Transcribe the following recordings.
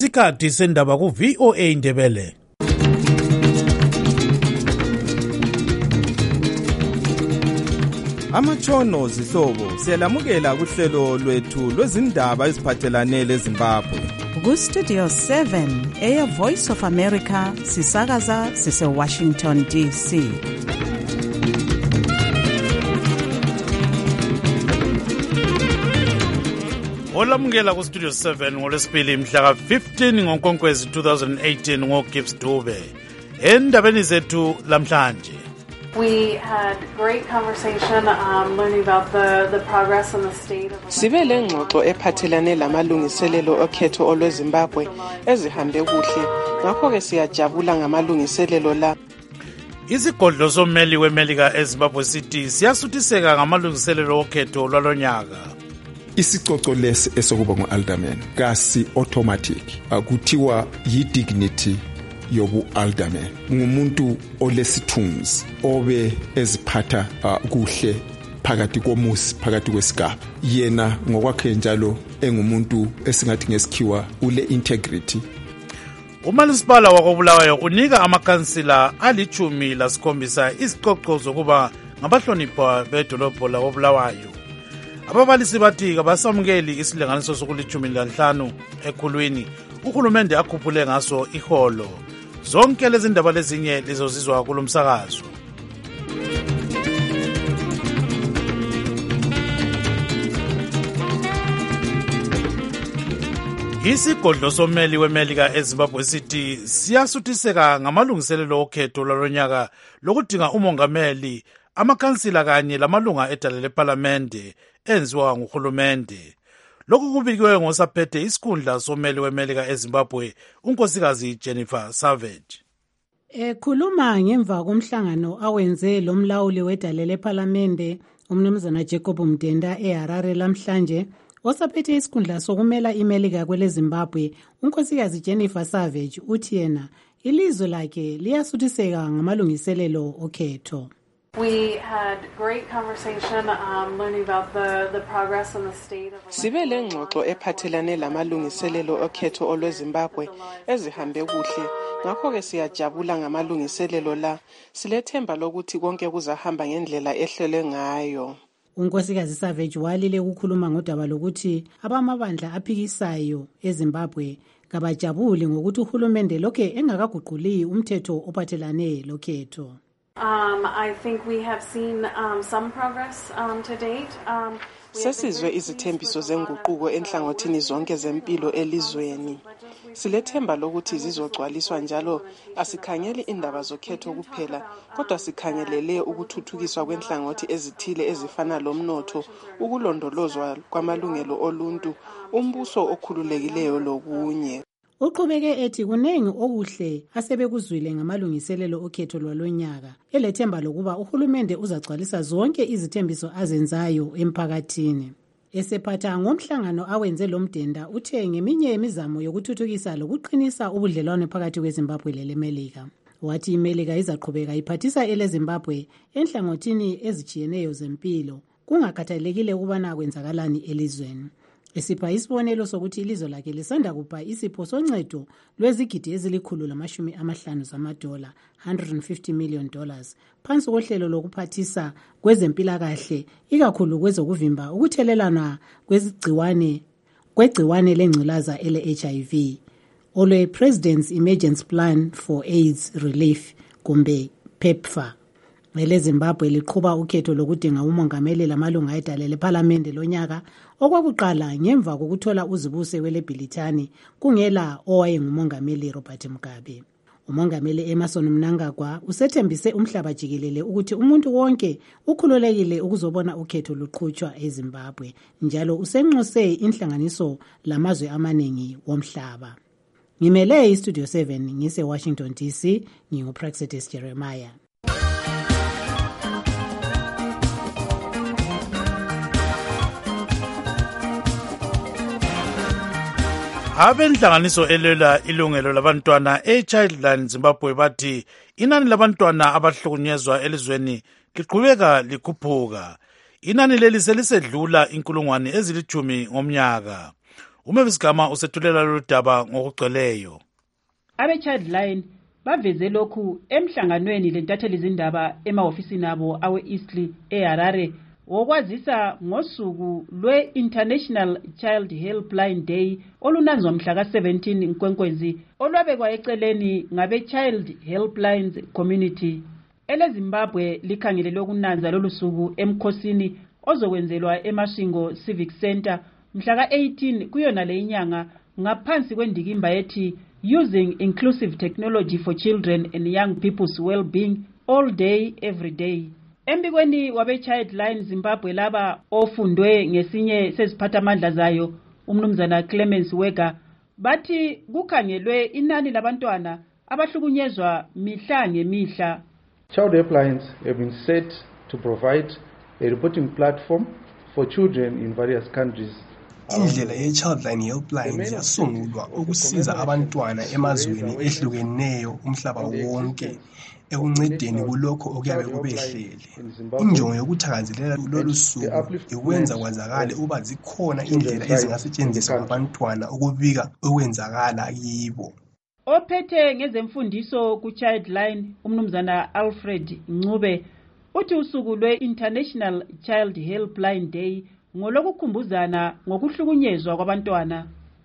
Isikhathi sendaba ku VOA Ndebele. Amatshono zihlobo siyalamukela kuhlelo lwethu lwezindaba eziphathelane leZimbabwe. Ku Studio 7 eya Voice of America sisakaza sise Washington DC. Olamukela ku Studio 7 ngolesibili mhla ka 15 ngoNkwenkwezi 2018 ngoGibbs Dube. Endabeni zethu lamhlanje. We had great conversation learning about the progress and the state of Sibe lengxoxo ephathelane lamalungiselelo okhetho olweZimbabwe ezihambe kuhle. Ngakho ke siyajabula ngamalungiselelo la. Isigodlo sommeli weMelika eZimbabwe City siyasuthiseka ngamalungiselelo okhetho lwalonyaka. Isicoco lesi esokuba ngualderman kasi automatic akuthiwa yidignity yobu alderman ngumuntu olesithunzi obe eziphatha kuhle phakathi komusi phakathi kwesigaba yena ngokwakhe njalo engumuntu esingathi ngesikhiwa ule integrity. Umasipala wakobulawayo unika amakansila ali-17 isicoco zokuba ngabahlonipha bedolobho lakobulawayo. Ababalisi bathi kabasamukeli isilinganiso sokuli-15 ekhulwini uhulumende akhuphule ngaso iholo. Zonke lezi ndaba lezinye lizozizwa kulomsakazo. Isigodlo sommeli weMelika eZimbabwe City siyasuthiseka ngamalungiselelo okhetho lwalonyaka lokudinga umongameli, amakansila kanye lamalunga edale leParlamente enziwa nguhulumende. Lokhu kubikiwe ngosaphethe isikhundla sommeli weMelika eZimbabwe unkosikazi Jennifer Savage. Ekhuluma ngemva komhlangano awenze lo mlawuli wedale leParlamente umnumzana Jacob Mdenda eHarare lamhlanje, osaphethe isikhundla sokumela iMelika kweleZimbabwe unkosikazi Jennifer Savage uthi yena ilizwe lakhe liyasuthiseka ngamalungiselelo okhetho. We had great conversation learning about the progress and the state of Sibe lengxoxo ephathelane lamalungiselelo okhetho olweZimbabwe ezihambe kuhle. Ngakho ke siyajabula ngamalungiselelo la. Silethemba lokuthi konke kuzahamba ngendlela ehlele ngayo. Unkosikazi Savage walile ukukhuluma ngodaba lokuthi abamabandla aphikisayo eZimbabwe kabajabuli ngokuthi uhulumende lokhe engakaguquli umthetho ophathelane lokhetho. I think we have seen some progress to date. Sesizwe izithembiso zenguquko enhlangothini zonke zempilo elizweni. Silethemba lokuthi zizogcwaliswa njalo asikhangeli indaba zokhetho kuphela, kodwa sikhangelele ukuthuthukiswa kwenhlangothi ezithile ezifana lomnotho, ukulondolozwa kwamalungelo oluntu, umbuso okhululekileyo lokunye. Uqhubeke ethi kunengi okuhle asebekuzwile ngamalungiselelo okhetho lwalonyaka, elethemba lokuba uhulumende uzagcwalisa zonke izithembiso azenzayo emphakathini. Esephatha ngomhlangano awenze lo Mdenda uthe ngeminye yemizamo yokuthuthukisa lokuqinisa ubudlelwano phakathi kweZimbabwe leMelika. Wathi iMelika izaqhubeka iphathisa eleZimbabwe enhlangothini ezijiyeneyo zempilo kungakhathalekile ukubana kwenzakalani elizweni. Esipha isibonelo sokuthi ilizwe lakhe lisanda kupha isipho soncedo lwezigidi ezili-150 zamadola, $150 million, phansi kohlelo lokuphathisa kwezempilakahle, ikakhulu kwezokuvimba ukuthelelana kwegciwane lengculaza ele-HIV, olwe President's Emergency Plan for AIDS Relief, kumbe PEPFAR. EleZimbabwe liqhuba ukhetho lokudinga umongameli lamalunga edale leParlamente lonyaka, okwakuqala ngemva kokuthola uzibuse weleBhilithani kungela owayengumongameli Robert Mugabe. Umongameli Emmerson Mnangagwa usethembise umhlaba jikelele ukuthi umuntu wonke ukhululekile ukuzobona ukhetho luqhutshwa eZimbabwe, njalo usenxuse inhlanganiso lamazwe amaningi womhlaba. Ngimele iStudio 7 ngise Washington DC, nginguPraxetis Jeremiah. Abenhlanganiso elwela ilungelo labantwana eChildline Zimbabwe bathi inani labantwana abahlukunyezwa elizweni liqhubeka likhuphuka. Inani leli selisedlula 10,000 ngomnyaka. uMavis Gama usethulela lolu daba ngokugcweleyo. Abe-Childline baveze lokhu emhlanganweni lentatheli zindaba emahofisini abo awe-Eastleigh eHarare wokwazisa ngosuku lwe-International Child Helpline Day olunanzwa mhla ka-17 Nkwenkwezi olwabekwa eceleni ngabe-Child Helplines Community. EleZimbabwe likhangelele ukunanza lolu suku emkhosini ozokwenzelwa eMashingo Civic Center mhla ka-18 kuyona le inyanga ngaphansi kwendikimba ethi Using Inclusive Technology for Children and Young People's Well-Being All Day, Every Day. Embikweni wabe-Childline Zimbabwe laba ofundwe ngesinye seziphathamandla zayo umnumzana Clemens Wega bathi kukhangelwe inani labantwana abahlukunyezwa mihla ngemihla. Child helplines have been set to provide a reporting platform for children in various countries. Indlela ye-Childline Helpline yasungulwa ukusiza abantwana emazweni ehlukeneyo umhlaba wonke ekuncedeni kulokho okuyabe kubehlele. Injongo yokuthakazelela lolu suku ikwenza kwazakale uba zikhona indlela ezingasetshenziswa abantwana ukubika okwenzakala kibo. Ophethe ngezemfundiso ku-Childline umnumzana Alfred Ncube uthi usuku lwe-International Child Helpline Day ngolokukhumbuzana ngokuhlukunyezwa kwabantwana.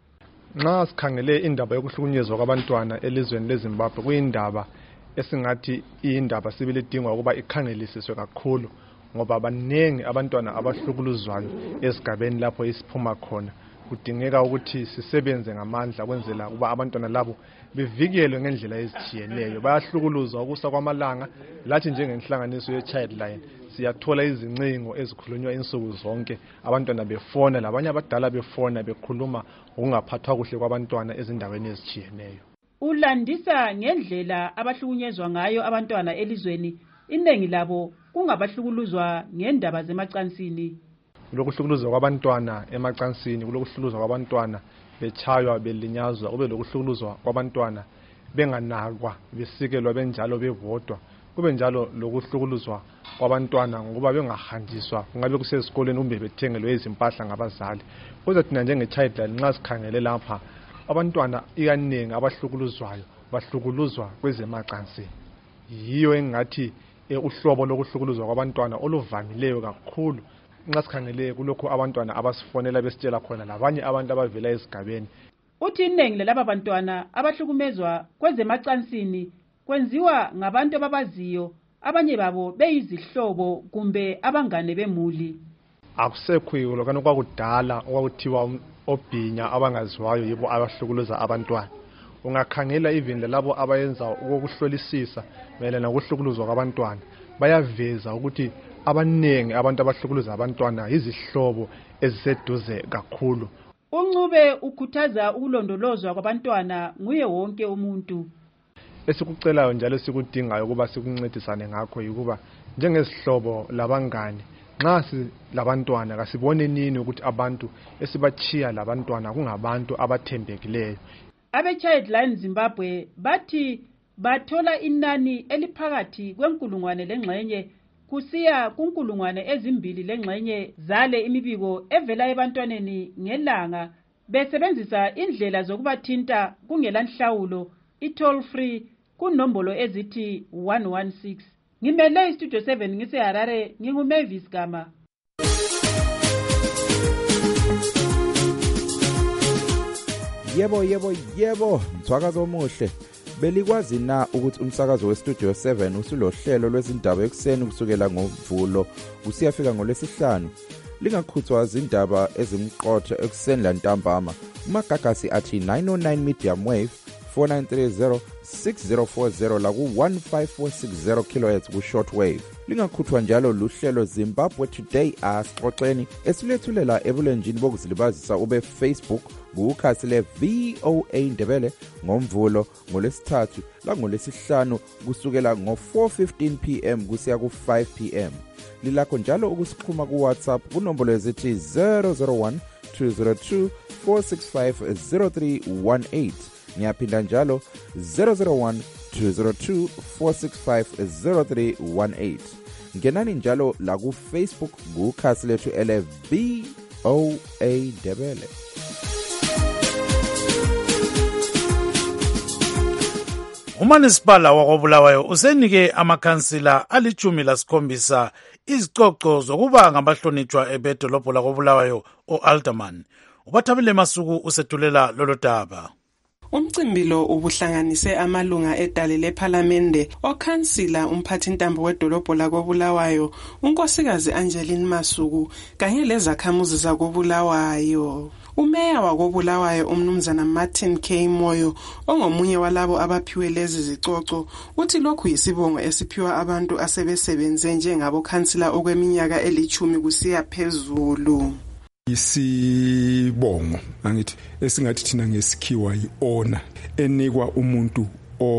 Nxa sikhangele indaba yokuhlukunyezwa kwabantwana elizweni leZimbabwe kuyindaba esingathi iyindaba sibili idingwa ukuba ikhangelisiswe kakhulu ngoba banengi abantwana abahlukuluzwayo esigabeni lapho isiphuma khona. Kudingeka ukuthi sisebenze ngamandla kwenzela ukuba abantwana labo bevikelwe ngendlela ezitshiyeneyo. Bayahlukuluzwa ukusa kwamalanga lathi njengenhlanganiso ye-Childline siyathola izincingo ezikhulunywa insuku zonke abantwana befona labanye abadala befona bekhuluma ngokungaphathwa kuhle kwabantwana ezindaweni ezitshiyeneyo. Ulandisa ngendlela abahlukunyezwa ngayo abantwana elizweni iningi labo kungabahlukuluzwa ngendaba zemacansini. Kulokuhlukuluzwa kwabantwana emacansini, kulokuhlukuluzwa kwabantwana bechaywa belinyazwa, kube lokuhlukuluzwa kwabantwana benganakwa besikelwa benjalo bebodwa, kube njalo lokuhlukuluzwa kwabantwana ngokuba bengahanjiswa kungabe kusesikoleni kumbe bethengelwe izimpahla ngabazali. Kodwa thina njenge-Childline nxa sikhangele lapha abantwana ikaningi abahlukuluzwayo bahlukuluzwa kwezemacansini. Yiyo engathi uhlobo lokuhlukuluzwa kwabantwana oluvamileyo kakhulu nxa sikhangele kulokho abantwana abasifonela besitshela khona labanye abantu abavela esigabeni. Uthi iningi laba bantwana abahlukumezwa kwezemacansini kwenziwa ngabantu ababaziyo, abanye babo beyizihlobo kumbe abangane bemuli. Akusekho lokho kwakudala okwakuthiwa obhinya abangaziwayo yibo abahlukuluza abantwana. Ungakhangela even labo abayenza ukuhlolisisa mayelana nokuhlukuluzwa kwabantwana bayaveza ukuthi abanengi abantu abahlukuluza abantwana izihlobo eziseduze kakhulu. Uncube ukhuthaza ukulondolozwa kwabantwana nguye wonke umuntu. Esikucelayo njalo sikudingayo ukuba sikuncedisane ngakho yikuba njengesihlobo labangane nxa silabantwana kasibone nini ukuthi abantu esibachiya labantwana kungabantu abathembekileyo. Abe-Childline Zimbabwe bathi bathola inani eliphakathi kwenkulungwane lengxenye kusiya kunkulungwane ezimbili lengxenye zale imibiko evela ebantwaneni ngelanga besebenzisa indlela zokubathinta kungelanhlawulo i-toll free kunombolo ezithi 116. Ngimele istudio 7 ngiseHarare nginguMavis Gama. Yebo, mthwakazi omuhle. Belikwazi na ukuthi umsakazo westudio 7 usulohlelo lwezindaba ekseni kusukela ngoMvulo usiyafika ngolwesihlanu? Lingakhuthwa izindaba ezimqotho ekseni lantambama. Umagagasi athi 909 medium wave 4930 6040 la ku 15460 kHz ku shortwave. Lingakhuthwa njalo luhlelo Zimbabwe Today asixoxeni esilethulela ebulenjini bokuzilibazisa ube Facebook kukhasi le VOA Ndebele ngoMvulo ngolesithathu la ngolesihlanu kusukela ngo4:15 PM kusiya ku5 PM. Lilakho njalo ukusixhuma ku WhatsApp kunombolo ezithi 001 202 465 0318. Ngiyaphinda njalo 001 202 465 0318. Ngenani njalo la ku Facebook kukhasi lethu ele VOA Ndebele. Umanisipala wakobulawayo usenike amakhansila ali-17 izicoco zokuba ngabahlonitshwa ebedolobho lakobulawayo o-Alderman. Ubathabile Masuku usethulela lolo daba. Umcimbi lo ubuhlanganise amalunga edale lephalamende, okhansila, umphathintambo wedolobho lakobulawayo, unkosikazi Angeline Masuku, kanye lezakhamuzi zakobulawayo. Umeya wakobulawayo umnumzana Martin K. Moyo, ongomunye walabo abaphiwe lezi zicoco, uthi lokhu yisibongo esiphiwa abantu asebesebenze njengabokhansila okweminyaka 10 kusiya phezulu. Isibongo angithi esingathi thina ngesikhiwa yi-honor enikwa umuntu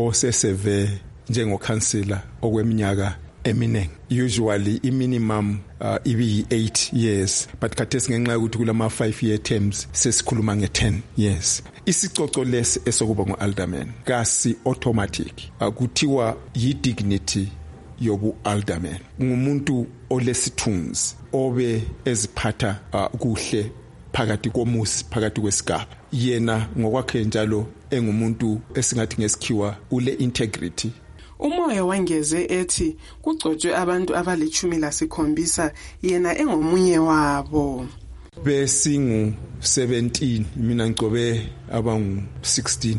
oseseve njengokhansila okweminyaka eminingi. Usually i-minimum ibi 8 years, but khathesi ngenxa yokuthi kulama 5-year terms sesikhuluma nge-10 years. Isicoco lesi esokuba ngo-alderman kasi automatic, kuthiwa yi-dignity yobu alderman. Ngumuntu olesithunzi obe eziphatha kuhle phakathi komusi, phakathi kwesigaba. Yena ngokwakhe njalo engumuntu esingathi ngesikhiwa ule integrity. Umoya wangeze ethi kugcotshwe abantu abali-17, yena engomunye wabo. Besingu 17, mina ngcobe abangu-16,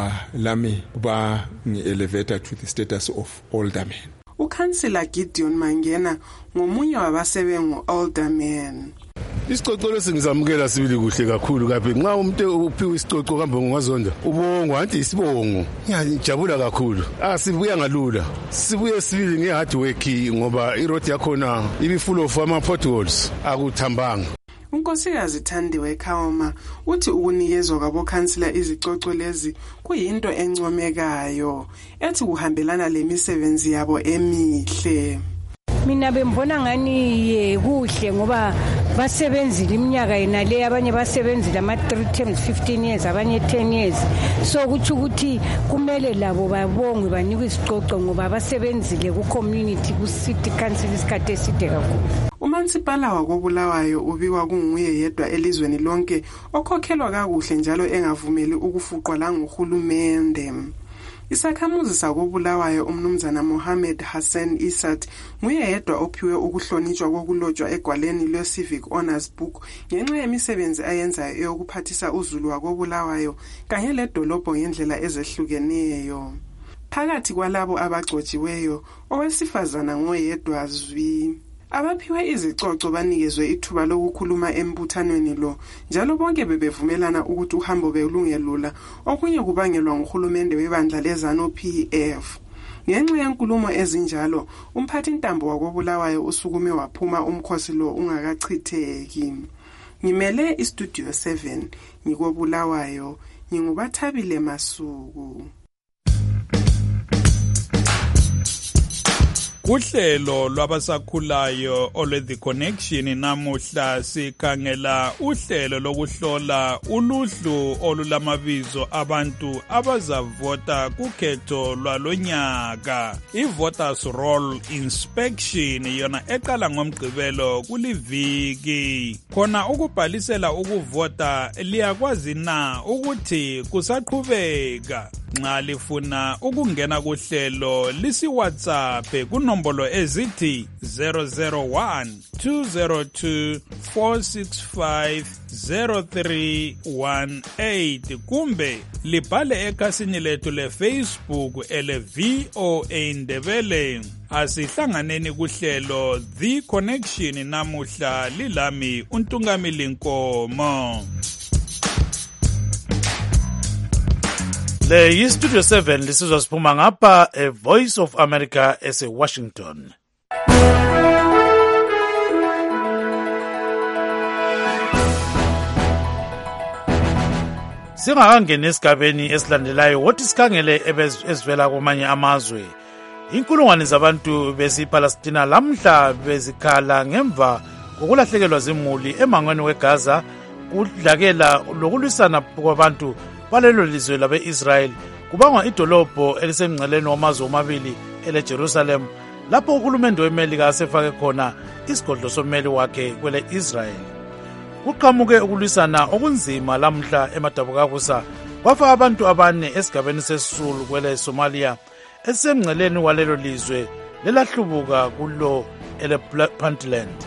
lami ba ngi-elevator to the status of alderman. Ukhansila Gideon Mangena ngomunye wabasebengu alderman. Isicoco lesingizamukela sibili kuhle kakhulu kaphi nxa umuntu uphiwe isicoco kambe ngwazonda ubongo anti isibongo ngiyajabula kakhulu. Sibuya ngalula, sibuye sibili ngehard work ngoba iroad yakhona ibi full of ama potholes akuthambanga. Unkosikazi Thandiwe Khawuma uthi ukunikezwa kwabokhansila izicoco lezi kuyinto encomekayo, ethi kuhambelana lemisebenzi yabo emihle. Mina bembona ngani kuhle ngoba basebenzile iminyaka yenale, abanye basebenzile ama-3 terms 15 years, abanye 10 years. So kuthi ukuthi kumele labo babongwe banikwe isicoco ngoba basebenzile ku-community, ku-city council isikhathi eside kakhulu. Umansipala wakobulawayo ubikwa kunguye yedwa elizweni lonke okhokhelwa kakuhle njalo engavumeli ukufuqwa la nguhulumende. Isakhamuzi sakobulawayo umnumzana Mohammed Hassan Isat nguye yedwa ophiwe ukuhlonitshwa kokulotshwa egwaleni le-Civic Honors Book ngenxa yemisebenzi ayenzayo eyokuphathisa uzulu wakobulawayo kanye ledolobho ngendlela ezehlukeneyo. Phakathi kwalabo abagcotshiweyo, owesifazana ngoyedwa zwi. Abaphiwe izicoco banikezwe ithuba lokukhuluma embuthanweni lo, njalo bonke bebevumelana ukuthi uhambo belungelula, okunye kubangelwa nguhulumende webandla leZANU-PF. Ngenxa yenkulumo ezinjalo, umphathintambo wakobulawayo usukume waphuma umkhosi lo ungakachitheki. Ngimele iStudio 7 ngikobulawayo, ngingubathabile Masuku. Uhlelo lwabasakhulayo olwe The Connection namuhla sikhangela uhlelo lokuhlola uluhlu olulamabizo abantu abazavota kukhetho lwalonyaka. I-Voters Roll Inspection yona eqala ngomgqibelo kuliviki. Khona ukubhalisela ukuvota liyakwazi na ukuthi kusaqhubeka. Nxa lifuna ukungena kuhlelo lisi WhatsApp kunombolo ezithi 001-202-465-0318 kumbe libhale ekhasini lethu leFacebook ele VOA Ndebele. Asihlanganeni kuhlelo The Connection namuhla, lilami uNtungamili Nkomo. Le yiStudio 7 lisizwa siphuma ngapha Voice of America ese-Washington. Singakangeni esigabeni esilandelayo, wothi sikhangele ezivela kwamanye amazwe. Inkulungwane zabantu besiPalestina lamhla bezikhala ngemva kokulahlekelwa zimuli emangweni weGaza, kudlakela lokulwisana kwabantu balelo lizwe labe-Israel kubangwa idolobho elisemngceleni wamazwe omabili ele-Jerusalem, lapho uhulumende weMelika asefake khona isigodlo sommeli wakhe kwele-Israel. Kuqhamuke ukulwisana okunzima lamhla emadabukakusa kwafa abantu abane esigabeni sesisulu kwele Somalia esemngceleni walelo lizwe lelahlubuka kulo ele-Puntland.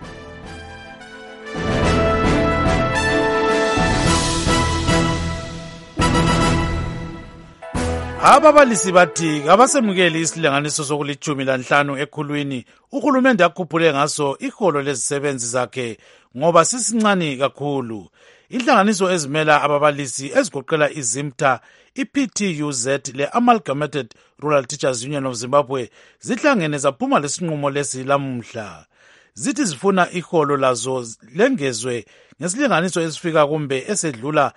Ababalisi bathi abasemukeli isilinganiso sokulithumi ekhulwini uhulumende akhuphule ngaso iholo lezisebenzi zakhe ngoba sisincane kakhulu. Inhlanganiso ezimela ababalisi ezigoqela iZIMTA, iPTUZ le-Amalgamated Rural Teachers Union of Zimbabwe zihlangene zaphuma lesinqumo lesi lamuhla. Zithi zifuna iholo lazo lengezwe ngesilinganiso esifika kumbe esedlula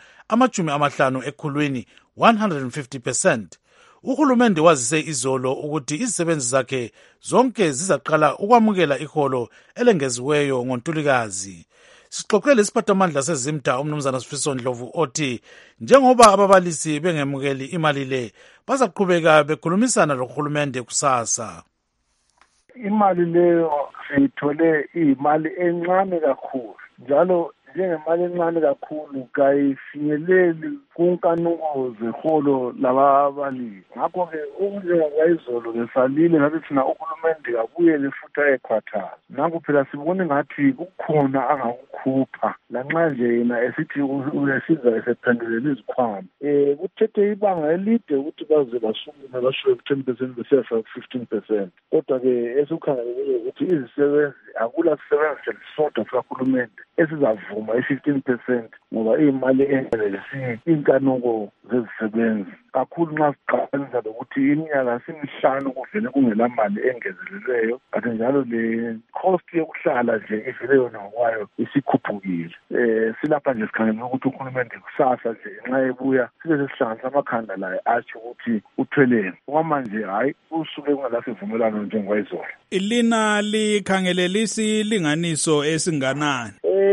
50% ekhulwini 150%. Uhulumende wazise izolo ukuthi izisebenzi zakhe zonke zizaqala ukwamukela iholo elengeziweyo ngoNtulikazi. Sixoxele isiphathamandla seZIMTA umnumzana Sifiso Ndlovu othi njengoba ababalisi bengemukeli imali le bazaqhubeka bekhulumisana lohulumende kusasa. Imali leyo siyithole imali encane kakhulu njalo njengemali encane kakhulu kayifinyeleli kunkanuko zeholo lababalisi. Ngakho-ke okunjengokwayizolo besalile ngathi thina uhulumende abuyele futhi ayekhwathaza. Ngakho phela sibone ngathi kukhona angakukhupha lanxa nje yena esithi uyasiza esephendulela izikhwama. Kuthethe ibanga elide ukuthi baze basukume bashoye ku-10% besiya ku-15%. Kodwa-ke esikukhangelele ukuthi izisebenzi akula sisebenzi selisodwa sikahulumende esizavuma i-15% ngoba iyimali engelelisi inkanuko zezisebenzi. Kakhulu nxa siqhathanisa lokuthi iminyaka simihlanu kuvele kungela mali engezelelweyo, kanti njalo le cost yokuhlala nje ivele yona ngokwayo isikhuphukile. Silapha nje sikhangela ukuthi uhulumende kusasa nje nxa ebuya sibe sesihlanganisa amakhanda laye atsho ukuthi uthweleni. Okwamanje hayi usuke kungalasivumelano njengokwayizolo. Ilina likhangelele isilinganiso esinganani?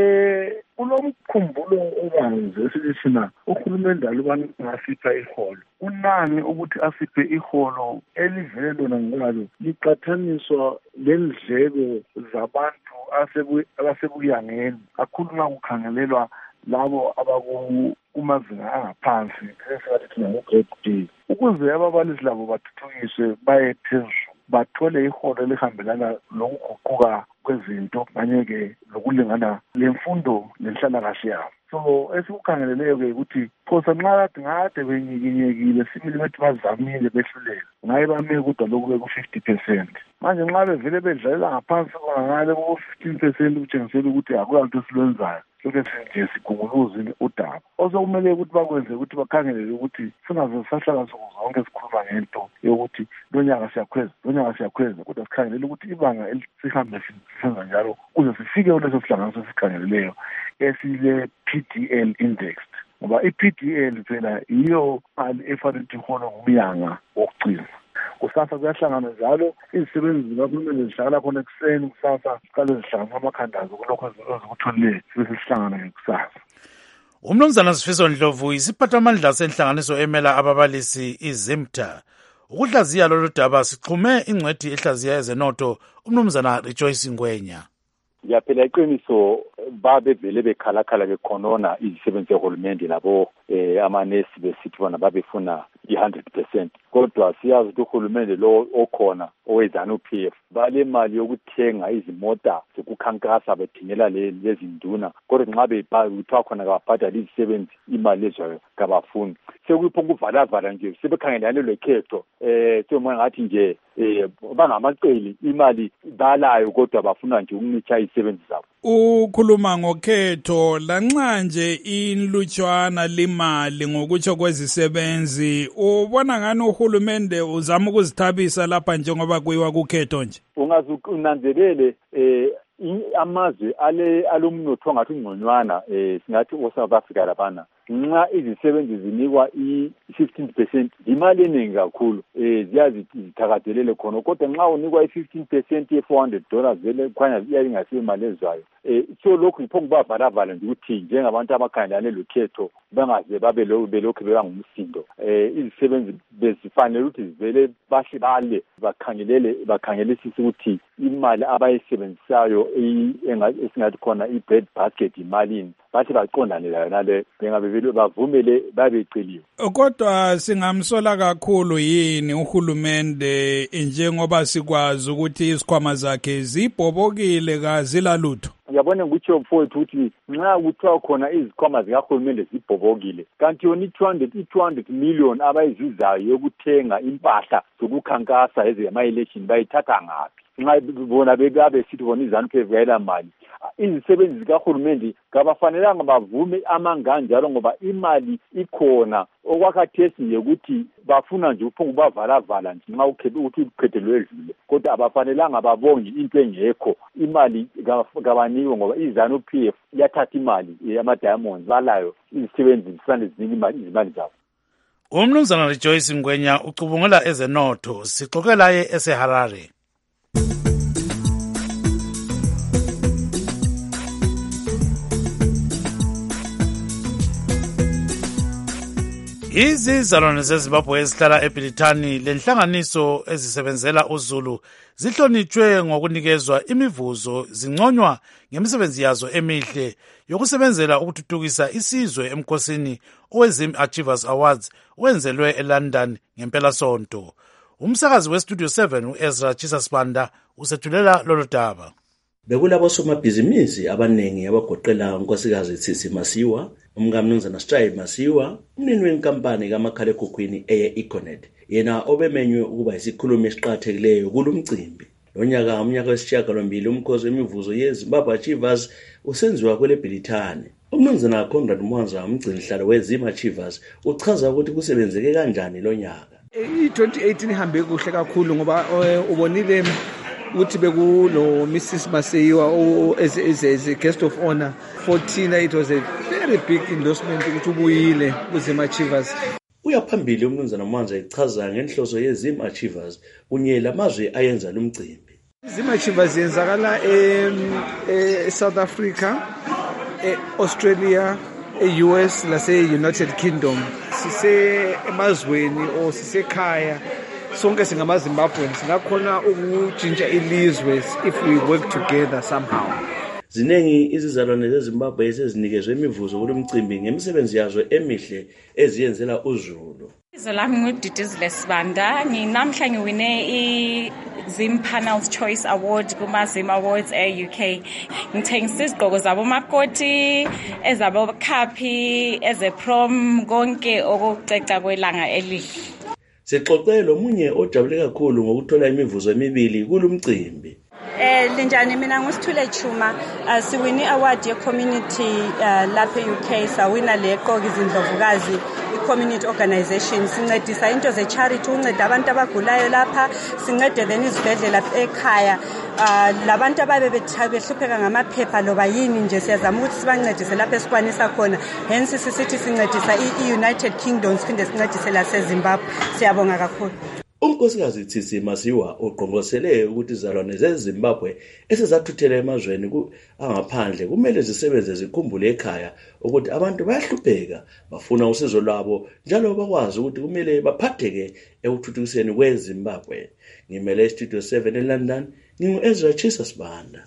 Kulomkhumbulo obanzi esithi thina uhulumende alubani ngasipha iholo. Kunani ukuthi asiphe iholo elivele lona ngokwalo liqathaniswa lendleko zabantu abasebuyangeni kakhulu nxa kukhangelelwa labo abakumazinga angaphansi esingathi thina ngo-grade D. Ukuze ababalisi labo bathuthukiswe baye phezulu bathole iholo elihambelana lokuguquka kwezinto kanye-ke lokulingana lemfundo lenhlalakahle yabo. So esikukhangeleleyo-ke ukuthi phosa nxa kade benyikinyekile sibili bethi bazamile behluleka ngaye bame kodwa lokhu beku-50%. Manje nxa bevele bedlalela ngaphansi kona ngale ku-15% kutshengisela ukuthi akulanto esilwenzayo. Lokhu nje sigunguluze udaba. Osokumele ukuthi bakwenze ukuthi bakhangelele ukuthi singaze sahlala nsuku zonke sikhuluma ngento yokuthi lonyaka siyakhweza kodwa sikhangelele ukuthi ibanga sihambe senza njalo kuze sifike kuleso sihlanganiso esikhangeleleyo esile PDL indexed. Ngoba i-PDL phela yiyo mali efanele ukuthi iholo ngumyanga wokugcina. Kusasa kuyahlangana njalo izisebenzi zikahulumende zihlala khona ekuseni kusasa siqale zihlanganisa amakhanda azo kulokho ezikutholile sibe sesihlangana ngekusasa. Umnumzana Sifiso Ndlovu isiphathamandla senhlanganiso emela ababalisi iZIMTA. Ukuhlaziya lolu daba sixhume ingcwethi ehlaziya ezenotho umnumzana Rejoice Ngwenya. Yaphela iqiniso babevele bekhalakhala bekhonona izisebenzi zehulumende labo amanesi besithi bona babefuna i-100%. Kodwa siyazi ukuthi uhulumende lo okhona owezana uPF bale mali yokuthenga izimota zokukhankasa bedingela lezi nduna kodwa nxa kuthiwa khona kababhadala izisebenzi imali lezo kabafuni. Sekuyipho ukuvala nje sebekhangelane lekhetho semona ngathi nje bangamaceli imali balayo kodwa bafuna nje ukunitsha izisebenzi zabo. Ukhuluma ngokhetho lanxa nje inlutshwana limali ngokutsho kwezisebenzi ubona ngani uhulumende uzama ukuzithabisa lapha njengoba kuyiwa kukhetho nje? Ungaze unanzelele amazwe alomnotho ngathi ungconywana singathi o-South Africa labana nxa izisebenzi zinikwa i-15% imali eningi kakhulu ziyazithakazelele khona kodwa nxa unikwa i-15% ye$400 vele khanya iyayingasiyo imali ezwayo so lokhu yiphongubavala nje ukuthi njengabantu abakhangelane lokhetho bangaze babe belokhu bebangumsindo izisebenzi bezifanele ukuthi zivele bahle bale bakhangelisise ukuthi imali abayisebenzisayo esingathi khona i-bread basket imalini bathi baqondane layo nale bengabe bavumele babeceliwe. Kodwa singamsola kakhulu yini uhulumende njengoba sikwazi ukuthi isikhwama zakhe zibhobokile kazilalutho? Ngiyabona ngikutsho mfowethu ukuthi nxa kuthiwa khona izikhwama zikahulumende zibhobokile kanti yona i-200 million abayizuzayo yokuthenga impahla zokukhankasa ezema-election bayithatha ngaphi? Nxa bona besithi bona iZANU-PF kayela mali izisebenzi zikahulumende kabafanelanga bavume amanganjalo ngoba imali ikhona okwakhathesi nje ukuthi bafuna nje uphongubavala nje nxa ukuthi ukhethelwe edlule kodwa abafanelanga babonge into engekho imali kabanikwe ngoba iZANU-PF yathatha imali yama-diamonds balayo izisebenzi zifanele zinika izimali zabo. Umnumzana Rejoice Ngwenya ucubungula ezenotho sixoxela eseHarare. Izizalwane zeZimbabwe ezihlala eBrithani lenhlanganiso ezisebenzela uZulu zihlonitshwe ngokunikezwa imivuzo zinconywa ngemisebenzi yazo emihle yokusebenzela ukuthuthukisa isizwe emkhosini oweZim Achievers Awards owenzelwe eLondon ngempela sonto. Umsakazi weStudio 7 uEzra Chisasibanda usethulela lolu daba. Bekulabo somabhizinisi abanengi abagoqela unkosikazi Tsitsi Masiwa, umnumzana Stray Masiwa, umnini wenkampani kamakhalekhukhwini eye-Econet, yena obemenywe ukuba isikhulumi esiqathekileyo kulomcimbi. Lonyaka umnyaka wesishiyagalombili umkhosi wemivuzo yeZimbabwe Achievers usenziwa kwele Bhilithani. Umnumzana Conrad Mwanza, umgcinihlalo weZim Achievers, uchaza ukuthi kusebenzeke kanjani lonyaka. I-2018 ihambe kuhle kakhulu ngoba ubonile ukuthi bekulo Mrs. Masiwa as a guest of honor for Tina. It was a very big endorsement ukuthi ubuyile kuZim Achievers. Uyaphambili umnumzana Mwanza echaza ngenhloso yeZim Achievers kunye lamazwe ayenza lumcimbi. Zim Achievers yenzakala South Africa, Australia, US lase-United Kingdom. Sise emazweni o sisekhaya sonke singamaZimbabwean singakhona ukujinja ilizwe if we work together somehow. Zinengi izizalwane zeZimbabwe ezinikezwe imivuzo kulomcimbi ngemisebenzi yazo emihle eziyenzela uZulu. Izolami nguDidizile Sibanda, nginamhla ngiwine iZim Panels Choice Award kuma-Zim Awards e-UK. Ngithengisa izigqoko zabomakoti, ezabokhaphi, ezeprom, konke okuceca kwelanga elihle. Sixoxele omunye ojabule kakhulu ngokuthola imivuzo emibili kulomcimbi. Linjani, mina nguSithule Chuma, siwini award ye-community lapha e-UK, sawina leqoka izindlovukazi i-community organization. Sincedisa into ze-charity, unceda abantu abagulayo lapha, sincede then izibhedlela ekhaya. Labantu ababe behlupheka ngamaphepha loba yini nje siyazama ukuthi sibancedise lapha esikwanisa khona. Hence sisithi sincedisa i-United Kingdom siphinde sincedise laseZimbabwe. Siyabonga kakhulu. Unkosikazi Tsitsi Masiwa uqonqosele ukuthi izalwane zeZimbabwe esezathuthela emazweni angaphandle kumele zisebenze zikhumbule ekhaya ukuthi abantu bayahlupheka bafuna usizo lwabo njalo bakwazi ukuthi kumele baphatheke ekuthuthukiseni kweZimbabwe. Ngimele Studio 7 eLondon, ngingu-Ezra Chisasibanda.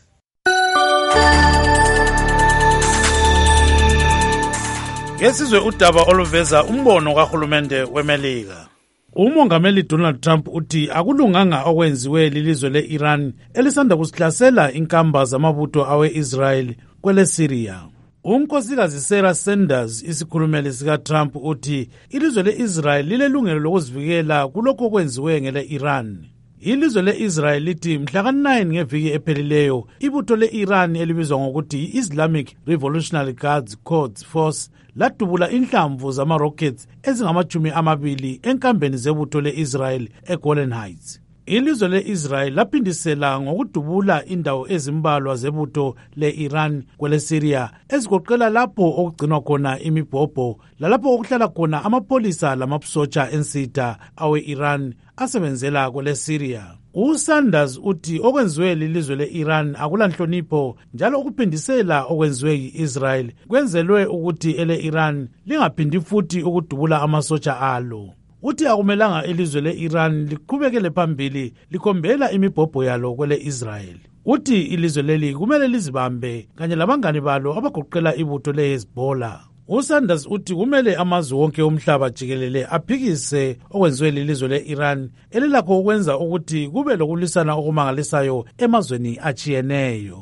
Ngesizwe udaba oluveza umbono kahulumende weMelika. Umongameli Donald Trump uthi akulunganga okwenziwe lilizwe le-Iran elisanda kusihlasela inkamba zamabutho awe-Israel kwele Syria. Umkhosikazi Sarah Sanders, isikhulumeli sikaTrump, uthi ilizwe le-Israel lilelungelo lokuzivikela kulokho okwenziwe ngele-Iran. Ilizwe le-Israel lithi mhla ka-9 ngeviki ephelileyo ibutho le-Iran elibizwa ngokuthi i-Islamic Revolutionary Guards Quds Force ladubula inhlamvu zama-rockets ezingama-20 enkambeni zebutho le-Israel eGolan Heights. ilizwe le-Israel laphindisela ngokudubula indawo ezimbalwa zebutho le-Iran kwele-Syria ezigoqela lapho okugcinwa khona imibhobho lalapho okuhlala khona amapholisa lamasotsha ensitha awe-Iran asebenzela kwele-Syria. USanders uthi okwenziwe lilizwe le-Iran akulanhlonipho njalo ukuphindisela okwenziwe yi-Israel kwenzelwe ukuthi ele-Iran lingaphindi futhi ukudubula amasotsha alo. Uthi akumelanga ilizwe le-Iran liqhubekele phambili likhombela imibhobho yalo kwele-Israel. Uthi ilizwe leli kumele lizibambe kanye labangani balo abagoqela ibutho le-Hezbollah. USanders uthi kumele amazwe wonke omhlaba jikelele aphikise okwenziwe lilizwe le-Iran elilakho ukwenza ukuthi kube lokulisana okumangalisayo emazweni achiyeneyo.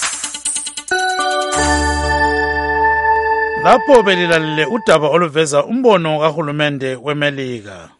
Lapho belilalele udaba oluveza umbono kahulumende weMelika.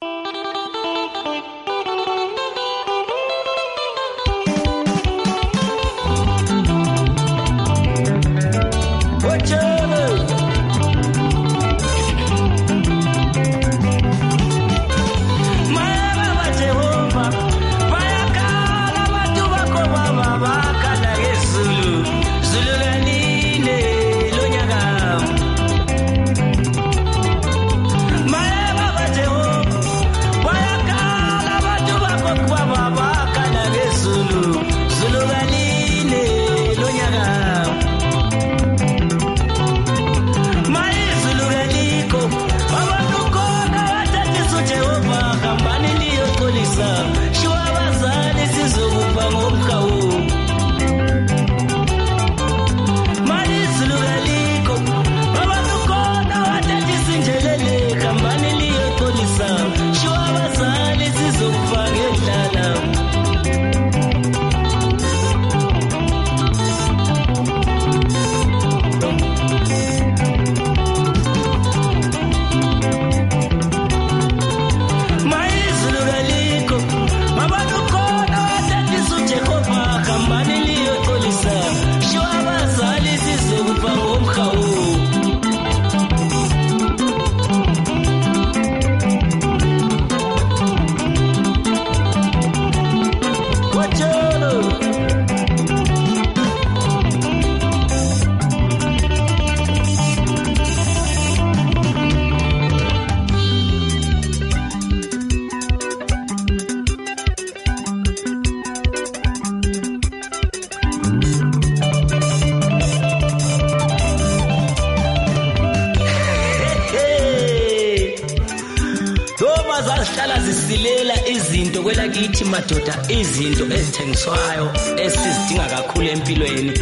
Zisilela izinto kwelakithi madoda, izinto ezithengiswayo esizidinga kakhulu empilweni.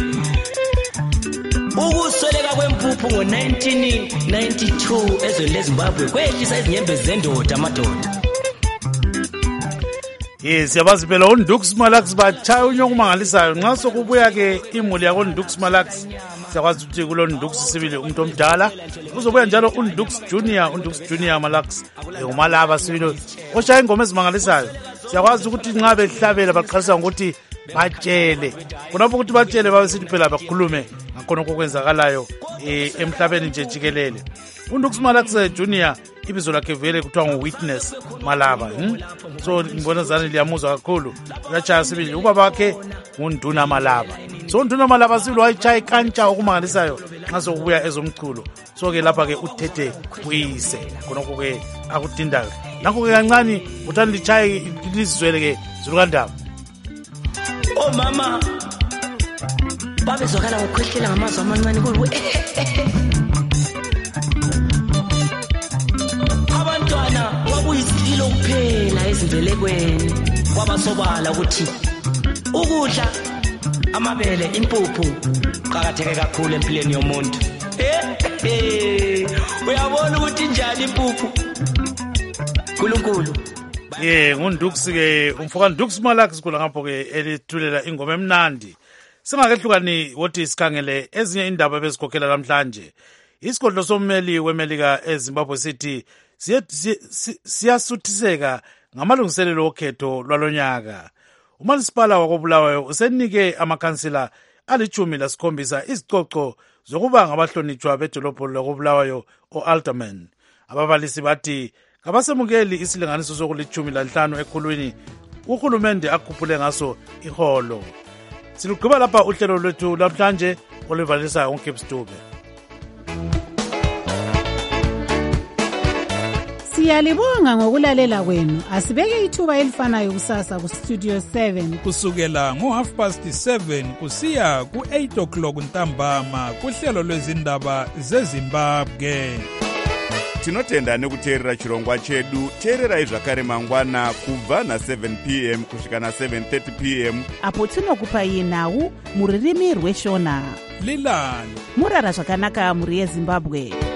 Ukusweleka kwempuphu ngo-1992 ezweni leZimbabwe kwehlisa izinyembezi zendoda madoda. Siyabazi phela uNdux Malax batshaya unyokumangalisayo nxa sokubuya ke imuli yako Ndux Malax. Siyakwazi ukuthi kulo Ndux sibili umuntu omdala uzobuya njalo uNdux Junior Malax umalaba sibili oshaya ingoma ezimangalisayo. Siyakwazi ukuthi nxa behlabela baqalisa ngokuthi batshele khonapho ukuthi batshele babesithi phela bakhulume ngakhona okwenzakalayo emhlabeni nje jikelele. uNdux Malax Junior ibizo lakhe vele kuthiwa nguWitness Malaba. So ngibona zani liyamuzwa kakhulu uyachaya sibili. Ubaba wakhe nguNduna Malaba. So uNduna Malaba sibili wayitshaya kantsha okumangalisayo nxa sokubuya ezomculo. So ke lapha ke uthethe uyise khonokho ke akudindayo. Nakho ke kancane uthanda lichaye lizizwele ke Zulukandaba. Oh mama babezwakala ngokukhwehlela ngamazwi amancane kuwe. Abantwana kwakuyisililo kuphela ezimvelekweni kwabasobala ukuthi ukudla amabele impuphu qhakatheke kakhulu empilweni yomuntu. Uyabona ukuthi njani impuphu uNkulunkulu. nguNdux ke umfoka Ndux Malax kula ngapho ke elithulela ingoma emnandi. Singakehlukani wothi sikhangele ezinye indaba ebezikhokhela namhlanje. Isigodlo sommeli weMelika eZimbabwe sithi siyasuthiseka ngamalungiselelo okhetho lwalonyaka. Umasipala wakobulawayo usenike amakhansila ali-17 izicoco zokuba ngabahlonitshwa bedolobho lakobulawayo o-Alderman. Ababalisi bathi kabasemukeli isilinganiso soku-15 ekhulwini uhulumende akhuphule ngaso iholo. Silugqiba lapha uhlelo lwethu namhlanje oluvalisa uNkip Stube. Siyalibonga ngokulalela kwenu. Asibeke ithuba elifanayo kusasa ku Studio 7 kusukela ngo7:30 kusiya ku8 o'clock ntambama kuhlelo lwezindaba zeZimbabwe. Tinotenda nekuteerera chirongwa chedu. Teererai zvakare mangwana kubva na7 p.m. kusvika na7:30 p.m. apo tinokupai nhau muririmi rweshona. Lilani murara zvakanaka muri yeZimbabwe.